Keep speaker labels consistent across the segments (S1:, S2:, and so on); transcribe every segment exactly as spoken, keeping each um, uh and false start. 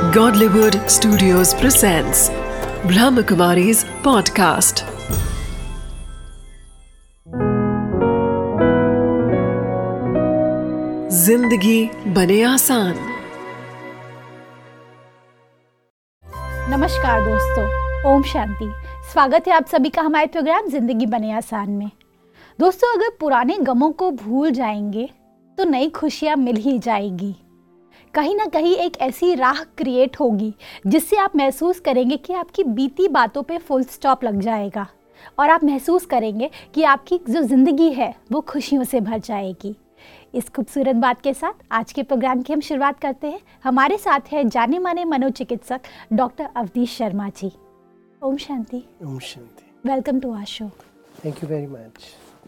S1: Godlywood Studios presents Brahmakumari's podcast. जिंदगी बने आसान।
S2: नमस्कार दोस्तों, ओम शांति। स्वागत है आप सभी का हमारे प्रोग्राम जिंदगी बने आसान में। दोस्तों, अगर पुराने गमों को भूल जाएंगे तो नई खुशियां मिल ही जाएगी। कहीं ना कहीं एक ऐसी राह क्रिएट होगी जिससे आप महसूस करेंगे कि आपकी बीती बातों पे फुल स्टॉप लग जाएगा और आप महसूस करेंगे कि आपकी जो ज़िंदगी है वो खुशियों से भर जाएगी। इस खूबसूरत बात के साथ आज के प्रोग्राम की हम शुरुआत करते हैं। हमारे साथ है जाने माने मनोचिकित्सक डॉक्टर अवधीश शर्मा जी। ओम शांति।
S3: ओम शांति।
S2: Welcome to our show.
S3: Thank you very much.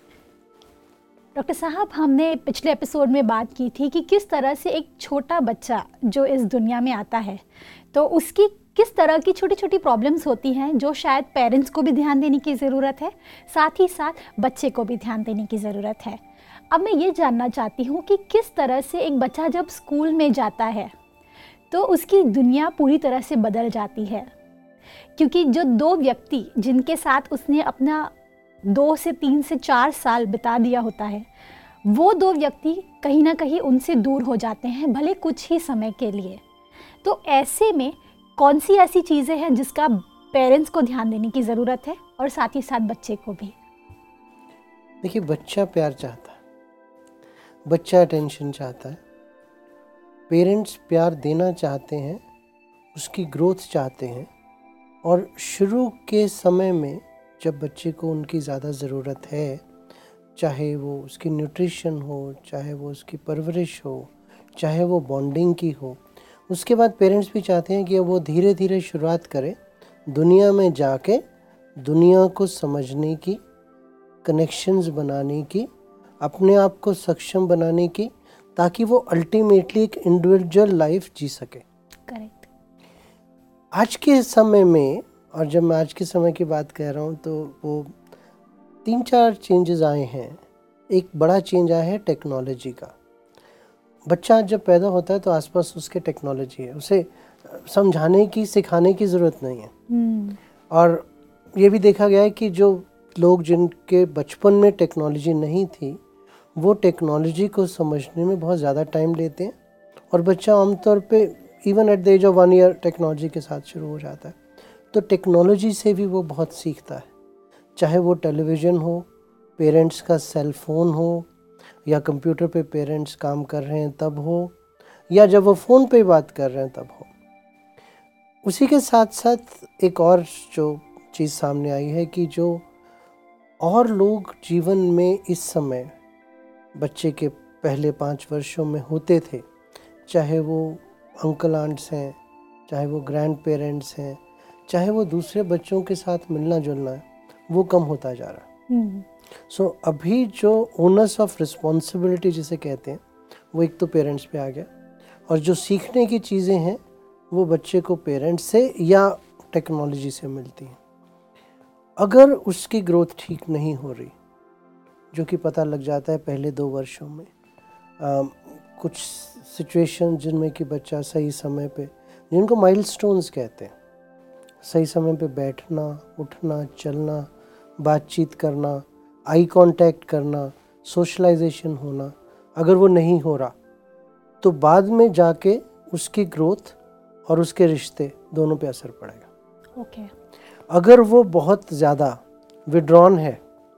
S2: Doctor साहब, हमने पिछले एपिसोड में बात की थी कि किस तरह से एक छोटा बच्चा जो इस दुनिया में आता है तो उसकी किस तरह की छोटी छोटी प्रॉब्लम्स होती हैं जो शायद पेरेंट्स को भी ध्यान देने की ज़रूरत है, साथ ही साथ बच्चे को भी ध्यान देने की ज़रूरत है। अब मैं ये जानना चाहती हूँ कि किस तरह से एक बच्चा जब स्कूल में जाता है तो उसकी दुनिया पूरी तरह से बदल जाती है, क्योंकि जो दो व्यक्ति जिनके साथ उसने अपना दो से तीन से चार साल बिता दिया होता है, वो दो व्यक्ति कहीं ना कहीं उनसे दूर हो जाते हैं, भले कुछ ही समय के लिए। तो ऐसे में कौन सी ऐसी चीज़ें हैं जिसका पेरेंट्स को ध्यान देने की ज़रूरत है और साथ ही साथ बच्चे को भी?
S3: देखिए, बच्चा प्यार चाहता है, बच्चा अटेंशन चाहता है, पेरेंट्स प्यार देना चाहते हैं, उसकी ग्रोथ चाहते हैं। और शुरू के समय में जब बच्चे को उनकी ज़्यादा ज़रूरत है, चाहे वो उसकी न्यूट्रिशन हो, चाहे वो उसकी परवरिश हो, चाहे वो बॉन्डिंग की हो, उसके बाद पेरेंट्स भी चाहते हैं कि वो धीरे धीरे शुरुआत करे दुनिया में जाके दुनिया को समझने की, कनेक्शंस बनाने की, अपने आप को सक्षम बनाने की, ताकि वो अल्टीमेटली एक इंडिविजुअल लाइफ जी सके।
S2: करेक्ट।
S3: आज के समय में, और जब मैं आज के समय की बात कह रहा हूँ तो वो तीन चार चेंजेस आए हैं। एक बड़ा चेंज आया है टेक्नोलॉजी का। बच्चा जब पैदा होता है तो आसपास उसके टेक्नोलॉजी है, उसे समझाने की, सिखाने की ज़रूरत नहीं है। hmm. और ये भी देखा गया है कि जो लोग जिनके बचपन में टेक्नोलॉजी नहीं थी वो टेक्नोलॉजी को समझने में बहुत ज़्यादा टाइम लेते हैं, और बच्चा आमतौर पे even at the age of one year technology के साथ शुरू हो जाता है। तो टेक्नोलॉजी से भी वो बहुत सीखता है, चाहे वो टेलीविज़न हो, पेरेंट्स का सेल फ़ोन हो, या कंप्यूटर पे पेरेंट्स काम कर रहे हैं तब हो, या जब वो फ़ोन पे बात कर रहे हैं तब हो। उसी के साथ साथ एक और जो चीज़ सामने आई है कि जो और लोग जीवन में इस समय बच्चे के पहले पाँच वर्षों में होते थे, चाहे वो अंकल आंट्स हैं, चाहे वो ग्रैंड पेरेंट्स हैं, चाहे वो दूसरे बच्चों के साथ मिलना जुलना है, वो कम होता जा रहा है। सो so, अभी जो ओनर्स ऑफ रिस्पॉन्सिबिलिटी जिसे कहते हैं वो एक तो पेरेंट्स पे आ गया, और जो सीखने की चीज़ें हैं वो बच्चे को पेरेंट्स से या टेक्नोलॉजी से मिलती हैं। अगर उसकी ग्रोथ ठीक नहीं हो रही, जो कि पता लग जाता है पहले दो वर्षों में, आ, कुछ सिचुएशन जिनमें कि बच्चा सही समय पे, जिनको माइलस्टोन्स कहते हैं, सही समय पे बैठना, उठना, चलना, बातचीत करना, आई कांटेक्ट करना, सोशलाइजेशन होना, अगर वो नहीं हो रहा तो बाद में जाके उसकी ग्रोथ और उसके रिश्ते दोनों पे असर पड़ेगा।
S2: Okay okay.
S3: अगर वो बहुत ज़्यादा विड्रॉन है,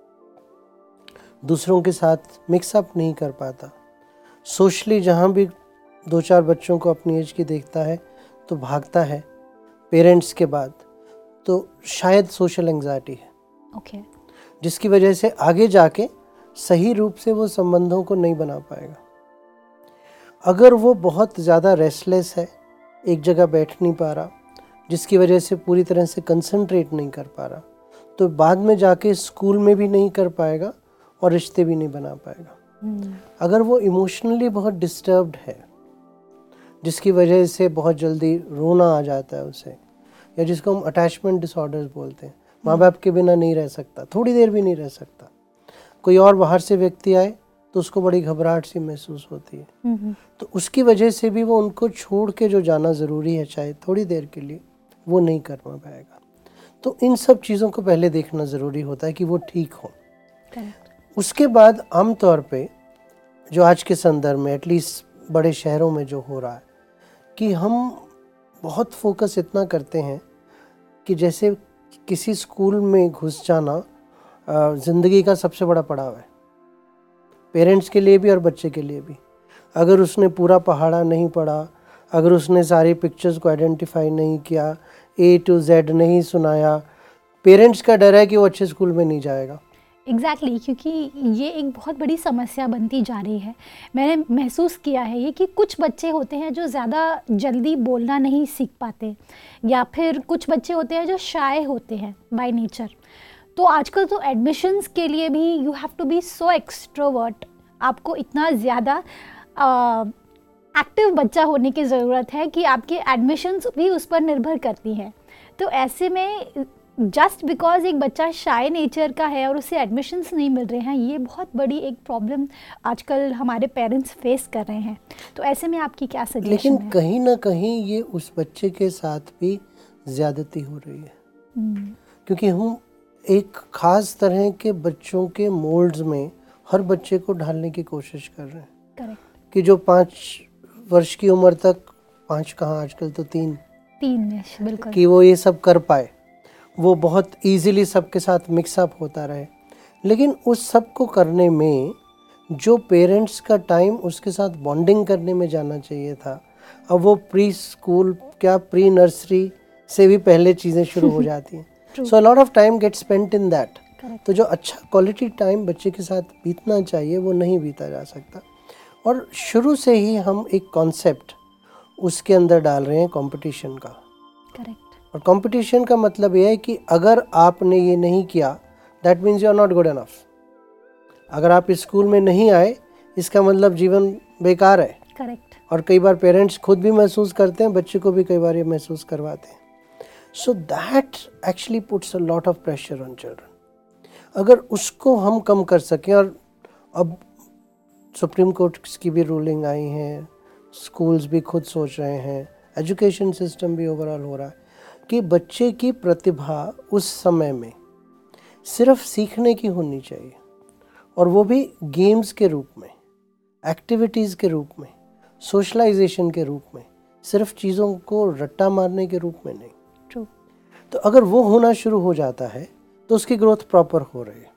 S3: दूसरों के साथ मिक्सअप नहीं कर पाता, सोशली जहाँ भी दो चार बच्चों को अपनी एज की देखता है तो भागता है पेरेंट्स के बाद, तो शायद सोशल एंग्जाइटी है।
S2: Okay okay.
S3: जिसकी वजह से आगे जाके सही रूप से वो संबंधों को नहीं बना पाएगा। अगर वो बहुत ज़्यादा रेस्टलेस है, एक जगह बैठ नहीं पा रहा, जिसकी वजह से पूरी तरह से कंसंट्रेट नहीं कर पा रहा, तो बाद में जाके स्कूल में भी नहीं कर पाएगा और रिश्ते भी नहीं बना पाएगा। hmm. अगर वो इमोशनली बहुत डिस्टर्ब्ड है, जिसकी वजह से बहुत जल्दी रोना आ जाता है उसे, या जिसको हम अटैचमेंट डिसऑर्डर्स बोलते हैं, माँ बाप के बिना नहीं रह सकता, थोड़ी देर भी नहीं रह सकता, कोई और बाहर से व्यक्ति आए तो उसको बड़ी घबराहट सी महसूस होती है। तो उसकी वजह से भी वो उनको छोड़ के जो जाना ज़रूरी है चाहे थोड़ी देर के लिए, वो नहीं कर पाएगा। तो इन सब चीज़ों को पहले देखना ज़रूरी होता है कि वो ठीक हो। उसके बाद आमतौर पे जो आज के संदर्भ में एटलीस्ट बड़े शहरों में जो हो रहा है कि हम बहुत फोकस इतना करते हैं कि जैसे किसी स्कूल में घुस जाना ज़िंदगी का सबसे बड़ा पड़ाव है, पेरेंट्स के लिए भी और बच्चे के लिए भी। अगर उसने पूरा पहाड़ा नहीं पढ़ा, अगर उसने सारी पिक्चर्स को आइडेंटिफाई नहीं किया, ए टू जेड नहीं सुनाया, पेरेंट्स का डर है कि वो अच्छे स्कूल में नहीं जाएगा।
S2: एग्जैक्टली exactly, क्योंकि ये एक बहुत बड़ी समस्या बनती जा रही है। मैंने महसूस किया है ये कि कुछ बच्चे होते हैं जो ज़्यादा जल्दी बोलना नहीं सीख पाते, या फिर कुछ बच्चे होते हैं जो शाय होते हैं बाय नेचर। तो आजकल तो एडमिशन्स के लिए भी you have to be so extrovert, आपको इतना ज़्यादा एक्टिव बच्चा होने की ज़रूरत है कि आपके एडमिशन्स भी उस पर निर्भर करती हैं। तो ऐसे में जस्ट बिकॉज एक बच्चा शाय नेचर का है और उसे एडमिशन्स नहीं मिल रहे हैं, ये बहुत बड़ी एक प्रॉब्लम आजकल हमारे पेरेंट्स फेस कर रहे हैं। तो ऐसे में आपकी क्या सजेशन है?
S3: लेकिन कहीं ना कहीं ये उस बच्चे के साथ भी ज़्यादती हो रही है, hmm. क्योंकि हम एक ख़ास तरह के बच्चों के मोल्ड्स में हर बच्चे को ढालने की कोशिश कर रहे हैं।
S2: करेक्ट।
S3: कि जो पाँच वर्ष की उम्र तक, पाँच कहाँ आजकल तो तीन
S2: तीन बिल्कुल, कि
S3: वो ये सब कर पाए, वो बहुत इजीली सबके साथ मिक्सअप होता रहे। लेकिन उस सब को करने में जो पेरेंट्स का टाइम उसके साथ बॉन्डिंग करने में जाना चाहिए था, अब वो प्री स्कूल क्या प्री नर्सरी से भी पहले चीज़ें शुरू हो जाती हैं। So a lot of time get spent in that. तो जो अच्छा क्वालिटी टाइम बच्चे के साथ बीतना चाहिए वो नहीं बीता जा सकता। और शुरू से ही हम एक कॉन्सेप्ट उसके अंदर डाल रहे हैं कंपटीशन का।
S2: करेक्ट।
S3: और कंपटीशन का मतलब ये है कि अगर आपने ये नहीं किया that means you are not good enough. अगर आप इस स्कूल में नहीं आए इसका मतलब जीवन बेकार है।
S2: करेक्ट।
S3: और कई बार पेरेंट्स खुद भी महसूस करते हैं, बच्चे को भी कई बार ये महसूस करवाते हैं। So that actually puts a lot of pressure on children. अगर उसको हम कम कर सकें, और अब सुप्रीम कोर्ट की भी रूलिंग आई हैं, स्कूल्स भी खुद सोच रहे हैं, एजुकेशन सिस्टम भी ओवरऑल हो रहा है कि बच्चे की प्रतिभा उस समय में सिर्फ सीखने की होनी चाहिए, और वो भी गेम्स के रूप में, एक्टिविटीज़ के रूप में, सोशलाइजेशन के रूप में, सिर्फ चीज़ों को रट्टा मारने के रूप में नहीं।
S2: ट्रू।
S3: तो अगर वो होना शुरू हो जाता है तो उसकी ग्रोथ प्रॉपर हो रही है।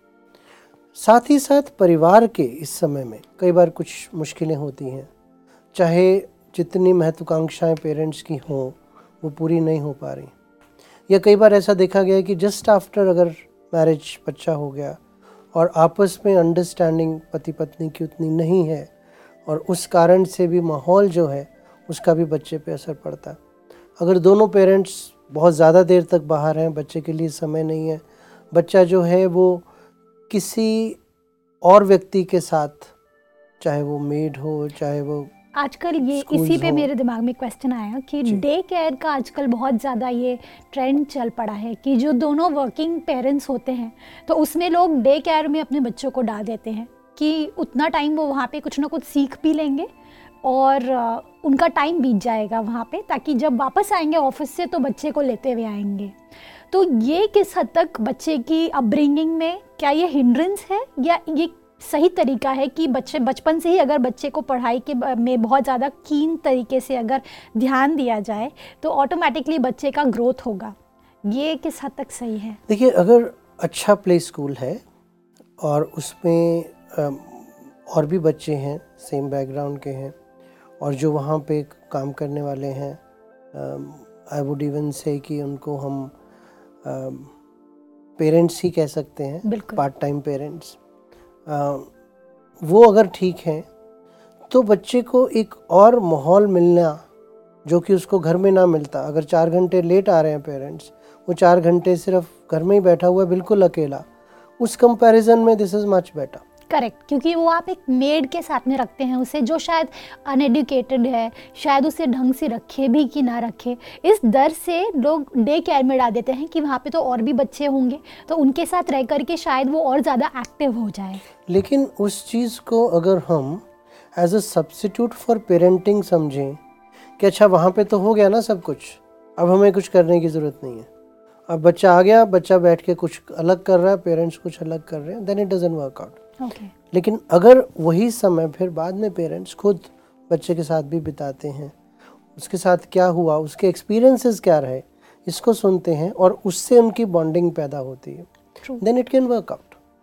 S3: साथ ही साथ परिवार के इस समय में कई बार कुछ मुश्किलें होती हैं, चाहे जितनी महत्वाकांक्षाएं पेरेंट्स की हों वो पूरी नहीं हो पा रही, या कई बार ऐसा देखा गया है कि जस्ट आफ्टर अगर मैरिज बच्चा हो गया और आपस में अंडरस्टैंडिंग पति पत्नी की उतनी नहीं है, और उस कारण से भी माहौल जो है उसका भी बच्चे पे असर पड़ता है। अगर दोनों पेरेंट्स बहुत ज़्यादा देर तक बाहर हैं, बच्चे के लिए समय नहीं है, बच्चा जो है वो किसी और व्यक्ति के साथ, चाहे वो मेड हो चाहे वो
S2: आजकल ये इसी पे मेरे दिमाग में क्वेश्चन आया कि डे केयर का आजकल बहुत ज़्यादा ये ट्रेंड चल पड़ा है कि जो दोनों वर्किंग पेरेंट्स होते हैं तो उसमें लोग डे केयर में अपने बच्चों को डाल देते हैं कि उतना टाइम वो वहाँ पे कुछ ना कुछ सीख भी लेंगे और उनका टाइम बीत जाएगा वहाँ पे, ताकि जब वापस आएंगे ऑफिस से तो बच्चे को लेते हुए आएंगे। तो ये किस हद तक बच्चे की अपब्रिंगिंग में, क्या ये हिंड्रेंस है या ये सही तरीका है कि बच्चे बचपन से ही अगर बच्चे को पढ़ाई के में बहुत ज़्यादा कीन तरीके से अगर ध्यान दिया जाए तो ऑटोमेटिकली बच्चे का ग्रोथ होगा? ये किस हद तक सही है?
S3: देखिए, अगर अच्छा प्ले स्कूल है और उसमें और भी बच्चे हैं सेम बैकग्राउंड के हैं और जो वहाँ पे काम करने वाले हैं, आई वुड इवन से कि उनको हम पेरेंट्स ही कह सकते हैं, पार्ट टाइम पेरेंट्स, वो अगर ठीक हैं तो बच्चे को एक और माहौल मिलना जो कि उसको घर में ना मिलता। अगर चार घंटे लेट आ रहे हैं पेरेंट्स, वो चार घंटे सिर्फ घर में ही बैठा हुआ है बिल्कुल अकेला, उस कंपैरिजन में this is much better.
S2: Correct, क्योंकि वो आप एक मेड के साथ में रखते हैं उसे, जो शायद अनएडुकेटेड है, शायद उसे ढंग से रखे भी कि ना रखे, इस डर से लोग डे केयर में डाल देते हैं कि वहाँ पे तो और भी बच्चे होंगे, तो उनके साथ रह करके शायद वो और ज़्यादा एक्टिव हो जाए।
S3: लेकिन उस चीज़ को अगर हम as a substitute for parenting समझें कि अच्छा वहाँ पे तो हो गया ना सब कुछ, अब हमें कुछ करने की ज़रूरत नहीं है, अब बच्चा आ गया, बच्चा बैठ के कुछ अलग कर रहा है, पेरेंट्स कुछ अलग कर रहे हैं, then it doesn't work out.
S2: Okay.
S3: लेकिन अगर वही समय फिर बाद में पेरेंट्स खुद बच्चे के साथ भी बिताते हैं, उसके साथ क्या हुआ, उसके एक्सपीरियंसेस क्या रहे, इसको सुनते हैं और उससे उनकी बॉन्डिंग पैदा होती है, then it can work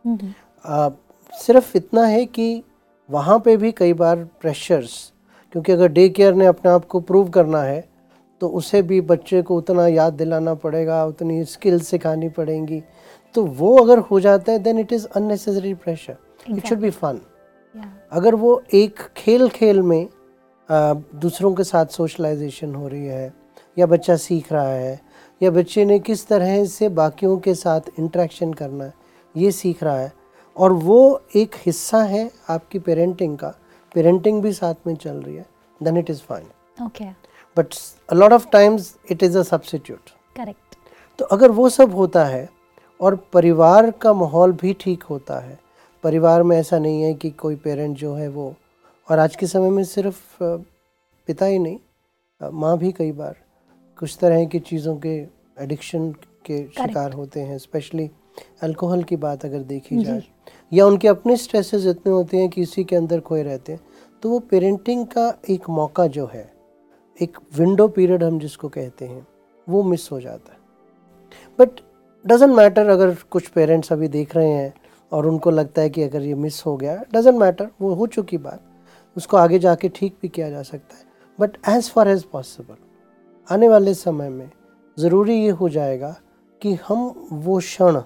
S3: out. सिर्फ इतना है कि वहाँ पे भी कई बार प्रेशर्स, क्योंकि अगर डे केयर ने अपने आप को प्रूव करना है तो उसे भी बच्चे को उतना याद दिलाना पड़ेगा, उतनी स्किल्स सिखानी पड़ेंगी, तो वो अगर हो जाता है then it is unnecessary pressure, it should be fun. अगर वो एक खेल खेल में आ, दूसरों के साथ सोशलाइजेशन हो रही है, या बच्चा सीख रहा है, या बच्चे ने किस तरह से बाकियों के साथ इंटरेक्शन करना है ये सीख रहा है, और वो एक हिस्सा है आपकी पेरेंटिंग का, पेरेंटिंग भी साथ में चल रही है, then it is fine.
S2: Okay,
S3: but a lot of times it is a substitute.
S2: Correct.
S3: तो अगर वो सब होता है और परिवार का माहौल भी ठीक होता है, परिवार में ऐसा नहीं है कि कोई पेरेंट जो है वो, और आज के समय में सिर्फ पिता ही नहीं, माँ भी कई बार कुछ तरह की चीज़ों के एडिक्शन के शिकार होते हैं, स्पेशली अल्कोहल की बात अगर देखी जाए, या उनके अपने स्ट्रेसेस इतने होते हैं कि इसी के अंदर खोए रहते हैं, तो वो पेरेंटिंग का एक मौका जो है, एक विंडो पीरियड हम जिसको कहते हैं, वो मिस हो जाता है। बट डजेंट मैटर अगर कुछ पेरेंट्स अभी देख रहे हैं और उनको लगता है कि अगर ये मिस हो गया, डजेंट मैटर, वो हो चुकी बात, उसको आगे जाके ठीक भी किया जा सकता है। But as far as possible आने वाले समय में ज़रूरी ये हो जाएगा कि हम वो क्षण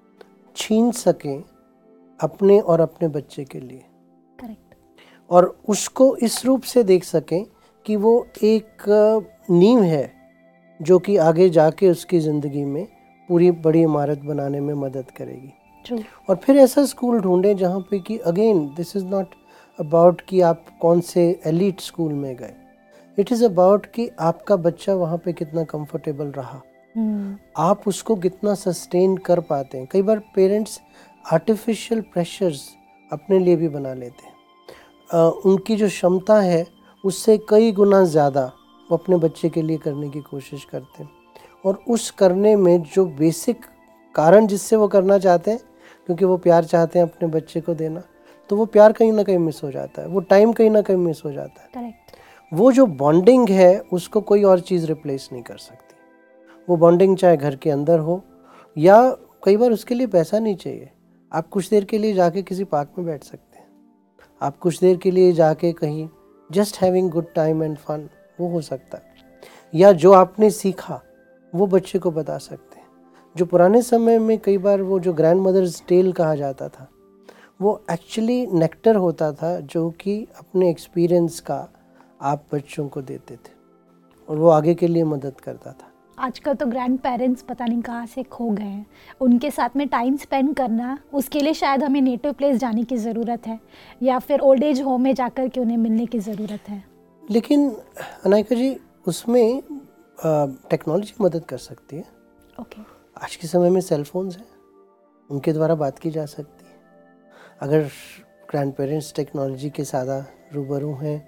S3: छीन सकें अपने और अपने बच्चे के लिए,
S2: करेक्ट,
S3: और उसको इस रूप से देख सकें कि वो एक नींव है जो कि आगे जाके उसकी ज़िंदगी में पूरी बड़ी इमारत बनाने में मदद करेगी।
S2: True.
S3: और फिर ऐसा स्कूल ढूंढें जहाँ पे कि again this is not about कि आप कौन से एलीट स्कूल में गए, इट इज़ अबाउट कि आपका बच्चा वहाँ पे कितना कंफर्टेबल रहा,
S2: hmm.
S3: आप उसको कितना सस्टेन कर पाते हैं। कई बार पेरेंट्स आर्टिफिशियल प्रेशर्स अपने लिए भी बना लेते हैं, आ, उनकी जो क्षमता है उससे कई गुना ज़्यादा वो अपने बच्चे के लिए करने की कोशिश करते हैं, और उस करने में जो बेसिक कारण जिससे वो करना चाहते हैं, क्योंकि वो प्यार चाहते हैं अपने बच्चे को देना, तो वो प्यार कहीं ना कहीं मिस हो जाता है, वो टाइम कहीं ना कहीं मिस हो जाता है।
S2: करेक्ट।
S3: वो जो बॉन्डिंग है उसको कोई और चीज़ रिप्लेस नहीं कर सकती। वो बॉन्डिंग चाहे घर के अंदर हो, या कई बार उसके लिए पैसा नहीं चाहिए, आप कुछ देर के लिए जाके किसी पार्क में बैठ सकते हैं, आप कुछ देर के लिए जाके कहीं just having good time and fun, वो हो सकता है। या जो आपने सीखा वो बच्चे को बता सकते हैं। जो पुराने समय में कई बार वो जो ग्रैंड मदर्स टेल कहा जाता था, वो एक्चुअली नेक्टर होता था जो कि अपने एक्सपीरियंस का आप बच्चों को देते थे, और वो आगे के लिए मदद करता था।
S2: आजकल तो ग्रैंड पेरेंट्स पता नहीं कहाँ से खो गए हैं, उनके साथ में टाइम स्पेंड करना, उसके लिए शायद हमें नेटिव प्लेस जाने की ज़रूरत है, या फिर ओल्ड एज होम में जाकर के उन्हें मिलने की ज़रूरत है।
S3: लेकिन अनायका जी, उसमें टेक्नोलॉजी मदद कर सकती है।
S2: ओके।
S3: आज के समय में सेल फोन्स हैं, उनके द्वारा बात की जा सकती है। अगर ग्रैंड पेरेंट्स टेक्नोलॉजी के ज़्यादा रूबरू हैं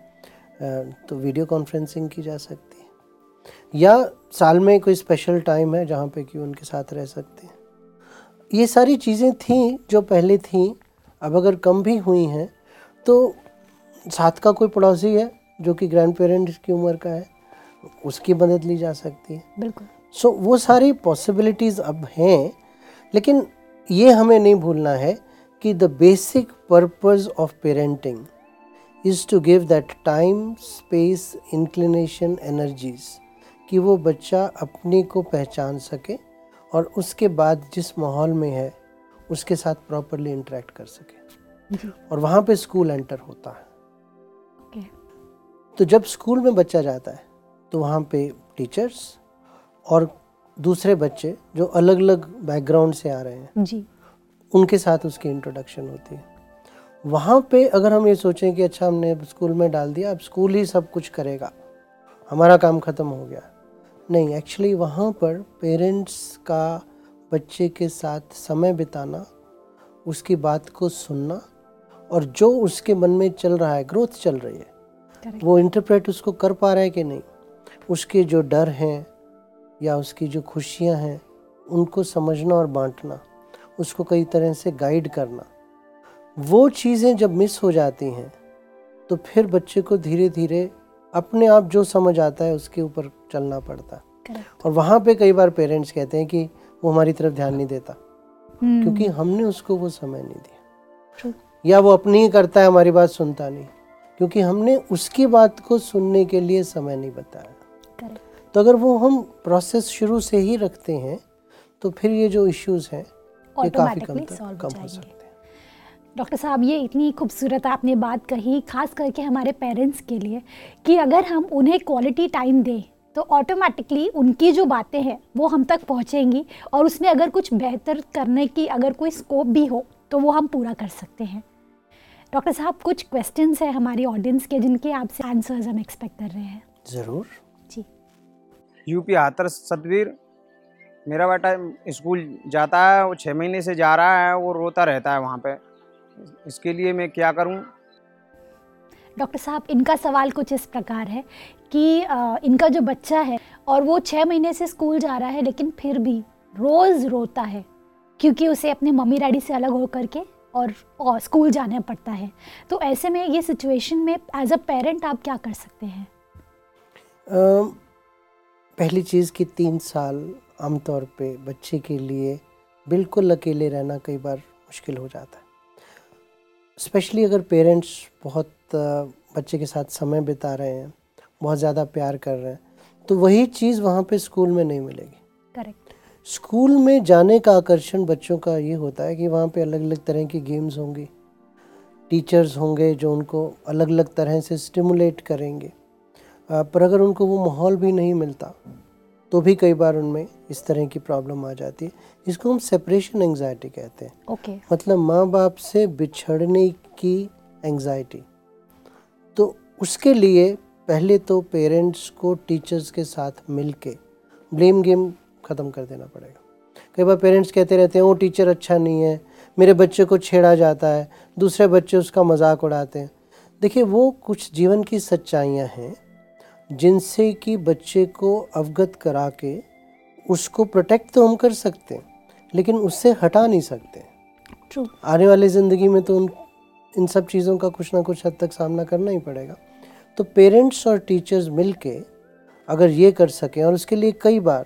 S3: तो वीडियो कॉन्फ्रेंसिंग की जा सकती है, या साल में कोई स्पेशल टाइम है जहाँ पे कि उनके साथ रह सकते हैं। ये सारी चीज़ें थीं जो पहले थीं, अब अगर कम भी हुई हैं तो साथ का कोई पड़ोसी है जो कि ग्रैंड पेरेंट्स की उम्र का है, उसकी मदद ली जा सकती है।
S2: बिल्कुल।
S3: सो so, वो सारी पॉसिबिलिटीज़ अब हैं, लेकिन ये हमें नहीं भूलना है कि the basic purpose of parenting is to give that time, space, inclination, energies, कि वो बच्चा अपने को पहचान सके और उसके बाद जिस माहौल में है उसके साथ प्रॉपरली इंटरेक्ट कर सके। और वहाँ पे स्कूल एंटर होता है।
S2: okay.
S3: तो जब स्कूल में बच्चा जाता है तो वहाँ पे टीचर्स और दूसरे बच्चे जो अलग अलग बैकग्राउंड से आ रहे हैं
S2: जी,
S3: उनके साथ उसकी इंट्रोडक्शन होती है। वहाँ पे अगर हम ये सोचें कि अच्छा हमने स्कूल में डाल दिया, अब स्कूल ही सब कुछ करेगा, हमारा काम ख़त्म हो गया, नहीं, एक्चुअली वहाँ पर पेरेंट्स का बच्चे के साथ समय बिताना, उसकी बात को सुनना, और जो उसके मन में चल रहा है, ग्रोथ चल रही है,
S2: Correct.
S3: वो इंटरप्रेट उसको कर पा रहा है कि नहीं, उसके जो डर हैं या उसकी जो खुशियाँ हैं उनको समझना और बांटना, उसको कई तरह से गाइड करना, वो चीज़ें जब मिस हो जाती हैं तो फिर बच्चे को धीरे धीरे अपने आप जो समझ आता है उसके ऊपर चलना पड़ता है।
S2: Correct.
S3: और वहाँ पे कई बार पेरेंट्स कहते हैं कि वो हमारी तरफ ध्यान नहीं देता,
S2: हम्म,
S3: क्योंकि हमने उसको वो समय नहीं दिया,
S2: True.
S3: या वो अपनी ही करता है, हमारी बात सुनता नहीं, क्योंकि हमने उसकी बात को सुनने के लिए समय नहीं बताया।
S2: Correct.
S3: तो अगर वो हम प्रोसेस शुरू से ही रखते हैं तो फिर ये जो इश्यूज हैं ये काफ़ी कम
S2: Automatically
S3: तक
S2: solve हो
S3: कम हो
S2: जाएंगे।
S3: सकते हैं।
S2: डॉक्टर साहब, ये इतनी खूबसूरत आपने बात कही, खास करके हमारे पेरेंट्स के लिए, कि अगर हम उन्हें क्वालिटी टाइम दें तो ऑटोमेटिकली उनकी जो बातें हैं वो हम तक पहुंचेंगी, और उसमें अगर कुछ बेहतर करने की अगर कोई स्कोप भी हो तो वो हम पूरा कर सकते हैं। डॉक्टर साहब, कुछ क्वेश्चंस हैं हमारी ऑडियंस के जिनके आपसे आंसर्स हम एक्सपेक्ट कर रहे हैं।
S3: ज़रूर।
S2: जी।
S4: यूपी हाथर सतवीर, मेरा बेटा स्कूल जाता है, वो छः महीने से जा रहा है, वो रोता रहता है वहाँ पे, इसके लिए मैं क्या करूँ?
S2: डॉक्टर साहब, इनका सवाल कुछ इस प्रकार है कि आ, इनका जो बच्चा है और वो छः महीने से स्कूल जा रहा है, लेकिन फिर भी रोज़ रोता है क्योंकि उसे अपने मम्मी डैडी से अलग हो करके और, और स्कूल जाना पड़ता है। तो ऐसे में ये सिचुएशन में एज अ पेरेंट आप क्या कर सकते हैं?
S3: अम, पहली चीज़ कि तीन साल आमतौर पे बच्चे के लिए बिल्कुल अकेले रहना कई बार मुश्किल हो जाता है, स्पेशली अगर पेरेंट्स बहुत बच्चे के साथ समय बिता रहे हैं, बहुत ज़्यादा प्यार कर रहे हैं, तो वही चीज़ वहाँ पे स्कूल में नहीं मिलेगी।
S2: करेक्ट।
S3: स्कूल में जाने का आकर्षण बच्चों का ये होता है कि वहाँ पे अलग अलग तरह की गेम्स होंगी, टीचर्स होंगे जो उनको अलग अलग तरह से स्टिमुलेट करेंगे, पर अगर उनको वो माहौल भी नहीं मिलता तो भी कई बार उनमें इस तरह की प्रॉब्लम आ जाती है। इसको हम सेपरेशन एंग्जाइटी कहते हैं।
S2: ओके।
S3: मतलब माँ बाप से बिछड़ने की एंग्जाइटी। तो उसके लिए पहले तो पेरेंट्स को टीचर्स के साथ मिलके ब्लेम गेम ख़त्म कर देना पड़ेगा। कई बार पेरेंट्स कहते रहते हैं वो टीचर अच्छा नहीं है, मेरे बच्चे को छेड़ा जाता है, दूसरे बच्चे उसका मजाक उड़ाते हैं। देखिए, वो कुछ जीवन की सच्चाइयाँ हैं जिनसे कि बच्चे को अवगत करा के उसको प्रोटेक्ट तो हम कर सकते हैं, लेकिन उससे हटा नहीं सकते।
S2: ट्रू।
S3: आने वाली ज़िंदगी में तो उन इन सब चीज़ों का कुछ ना कुछ हद तक सामना करना ही पड़ेगा। तो पेरेंट्स और टीचर्स मिलके अगर ये कर सकें, और उसके लिए कई बार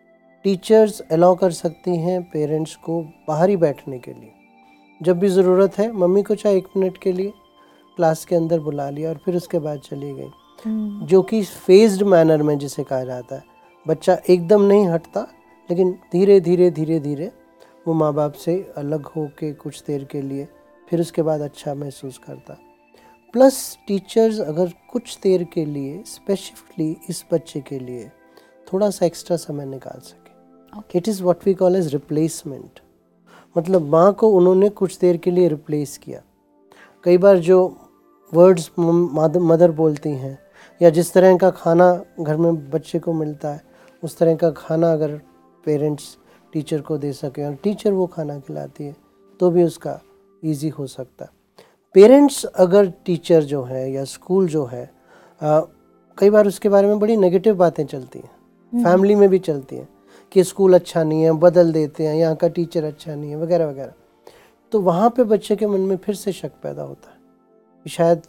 S3: टीचर्स अलाउ कर सकती हैं पेरेंट्स को बाहर ही बैठने के लिए, जब भी ज़रूरत है मम्मी को चाहे एक मिनट के लिए क्लास के अंदर बुला लिया और फिर उसके बाद चली गई, जो कि फेज्ड मैनर में जिसे कहा जाता है। बच्चा एकदम नहीं हटता, लेकिन धीरे धीरे धीरे धीरे वो माँ बाप से अलग हो के कुछ देर के लिए फिर उसके बाद अच्छा महसूस करता। प्लस टीचर्स अगर कुछ देर के लिए स्पेसिफिकली इस बच्चे के लिए थोड़ा सा एक्स्ट्रा समय निकाल सके, it is what we call as replacement. मतलब माँ को उन्होंने कुछ देर के लिए रिप्लेस किया। कई बार जो वर्ड्स मदर बोलती हैं या जिस तरह का खाना घर में बच्चे को मिलता है उस तरह का खाना अगर पेरेंट्स टीचर को दे सकें और टीचर वो खाना खिलाती है तो भी उसका इजी हो सकता है। पेरेंट्स अगर टीचर जो है या स्कूल जो है आ, कई बार उसके बारे में बड़ी नेगेटिव बातें चलती हैं, फैमिली में भी चलती हैं कि स्कूल अच्छा नहीं है, बदल देते हैं, यहाँ का टीचर अच्छा नहीं है वगैरह वगैरह। तो वहाँ पे बच्चे के मन में फिर से शक पैदा होता है कि शायद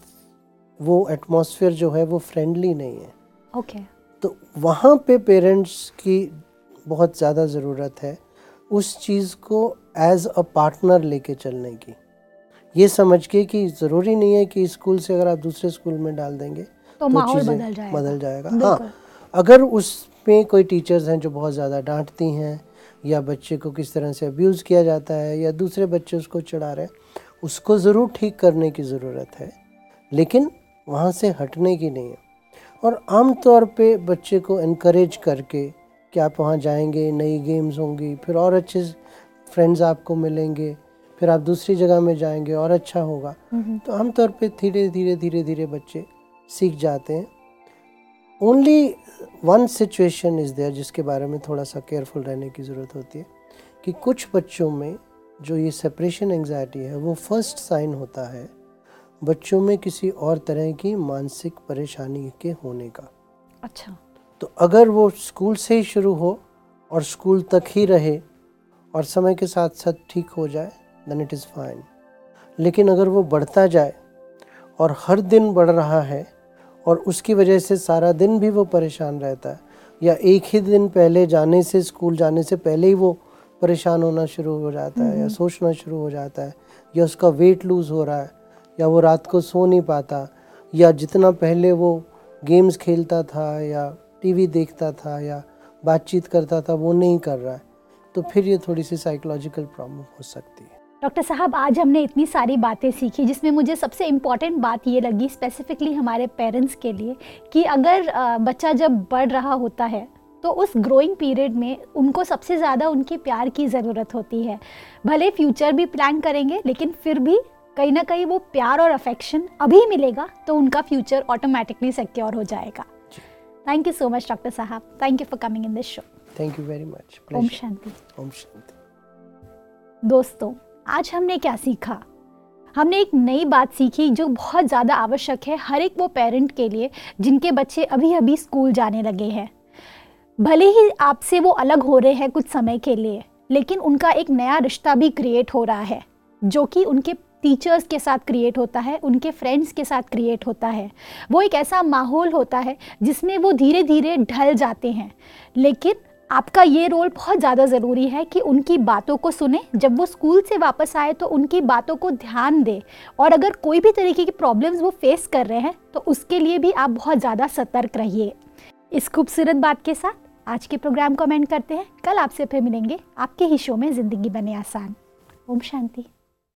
S3: वो एटमॉस्फेयर जो है वो फ्रेंडली नहीं है।
S2: Okay okay.
S3: तो वहाँ पे पेरेंट्स की बहुत ज़्यादा ज़रूरत है उस चीज़ को एज अ पार्टनर लेके चलने की, ये समझ के कि ज़रूरी नहीं है कि स्कूल से अगर आप दूसरे स्कूल में डाल देंगे
S2: तो,
S3: तो
S2: माहौल
S3: चीज़ें
S2: बदल जाएगा,
S3: बदल जाएगा। हाँ, अगर उसमें कोई टीचर्स हैं जो बहुत ज़्यादा डांटती हैं या बच्चे को किस तरह से अब्यूज़ किया जाता है या दूसरे बच्चे उसको चिढ़ा रहे हैं, उसको ज़रूर ठीक करने की ज़रूरत है, लेकिन वहाँ से हटने की नहीं है। और आम तौर पे बच्चे को इनकरेज करके कि आप वहाँ जाएंगे, नई गेम्स होंगी, फिर और अच्छे फ्रेंड्स आपको मिलेंगे, फिर आप दूसरी जगह में जाएंगे और अच्छा होगा। तो आमतौर पे धीरे धीरे धीरे धीरे बच्चे सीख जाते हैं। Only one situation is there जिसके बारे में थोड़ा सा केयरफुल रहने की ज़रूरत होती है कि कुछ बच्चों में जो ये सेपरेशन एंग्जाइटी है वो फर्स्ट साइन होता है बच्चों में किसी और तरह की मानसिक परेशानी के होने का।
S2: अच्छा।
S3: तो अगर वो स्कूल से ही शुरू हो और स्कूल तक ही रहे और समय के साथ साथ ठीक हो जाए देन इट इज़ फाइन। लेकिन अगर वो बढ़ता जाए और हर दिन बढ़ रहा है और उसकी वजह से सारा दिन भी वो परेशान रहता है, या एक ही दिन पहले जाने से स्कूल जाने से पहले ही वो परेशान होना शुरू हो जाता है या सोचना शुरू हो जाता है, या उसका वेट लूज़ हो रहा है, या वो रात को सो नहीं पाता, या जितना पहले वो गेम्स खेलता था या टीवी देखता था या बातचीत करता था वो नहीं कर रहा है, तो फिर ये थोड़ी सी साइकोलॉजिकल प्रॉब्लम हो सकती है।
S2: डॉक्टर साहब, आज हमने इतनी सारी बातें सीखी जिसमें मुझे सबसे इम्पॉर्टेंट बात ये लगी स्पेसिफिकली हमारे पेरेंट्स के लिए कि अगर बच्चा जब बढ़ रहा होता है तो उस ग्रोइंग पीरियड में उनको सबसे ज़्यादा उनके प्यार की ज़रूरत होती है। भले फ्यूचर भी प्लान करेंगे लेकिन फिर भी कहीं ना कहीं वो प्यार और अफेक्शन अभी मिलेगा तो उनका फ्यूचर ऑटोमेटिकली सिक्योर हो जाएगा। Thank you so much doctor साहब, thank you for coming in this show.
S3: Thank you very much.
S2: ओम शांति।
S3: ओम शांति।
S2: दोस्तों, आज हमने क्या सीखा? हमने एक नई बात सीखी जो बहुत ज़्यादा आवश्यक है हर एक वो पेरेंट के लिए जिनके बच्चे अभी अभी स्कूल जाने लगे हैं। भले ही आपसे वो अलग हो रहे हैं कुछ समय के लिए, लेकिन उनका एक नया रिश्ता भी क्रिएट हो रहा है जो कि उनके टीचर्स के साथ क्रिएट होता है, उनके फ्रेंड्स के साथ क्रिएट होता है। वो एक ऐसा माहौल होता है जिसमें वो धीरे धीरे ढल जाते हैं। लेकिन आपका ये रोल बहुत ज़्यादा ज़रूरी है कि उनकी बातों को सुने, जब वो स्कूल से वापस आए तो उनकी बातों को ध्यान दें, और अगर कोई भी तरीके की प्रॉब्लम्स वो फेस कर रहे हैं तो उसके लिए भी आप बहुत ज़्यादा सतर्क रहिए। इस खूबसूरत बात के साथ आज के प्रोग्राम को एंड करते हैं। कल आपसे फिर मिलेंगे आपके ही शो में ज़िंदगी बने आसान। ओम शांति।